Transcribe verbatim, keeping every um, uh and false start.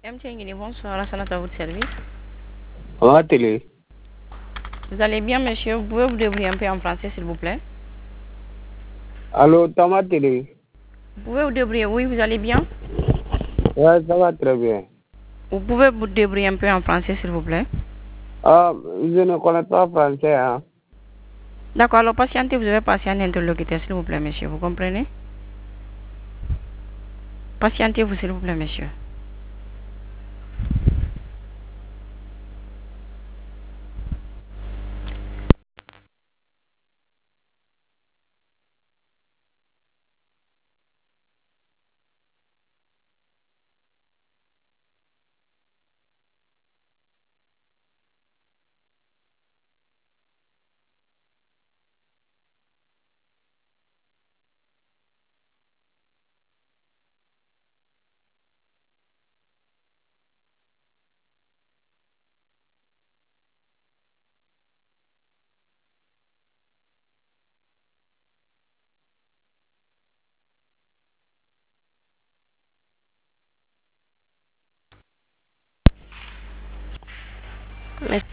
M T N, bonsoir, Lassana à votre service. À la télé. Vous allez bien, monsieur? Vous pouvez vous débrouiller un peu en français, s'il vous plaît? Allô, dans ma télé. Vous pouvez vous débrouiller? Oui, vous allez bien? Ouais, ça va très bien. Vous pouvez vous débrouiller un peu en français, s'il vous plaît? Ah, je ne connais pas français, hein. D'accord, alors patientez, vous avez passer un interlocuteur, s'il vous plaît, monsieur. Vous comprenez? Patientez-vous, s'il vous plaît, monsieur. Merci.